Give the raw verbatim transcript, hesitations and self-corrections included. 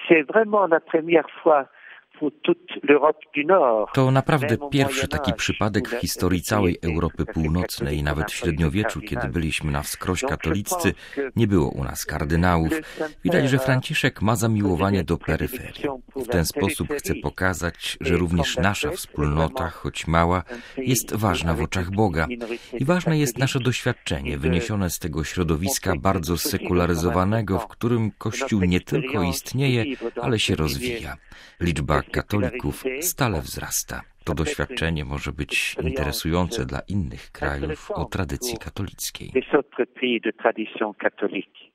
To naprawdę pierwszy taki przypadek w historii całej Europy Północnej. Nawet w średniowieczu, kiedy byliśmy na wskroś katoliccy, nie było u nas kardynałów. Widać, że Franciszek ma zamiłowanie do peryferii. W ten sposób chce pokazać, że również nasza wspólnota, choć mała, jest ważna w oczach Boga. I ważne jest nasze doświadczenie, wyniesione z tego środowiska bardzo sekularyzowanego, w którym Kościół nie tylko istnieje, ale się rozwija. Liczba katolików stale wzrasta. To doświadczenie może być interesujące dla innych krajów o tradycji katolickiej.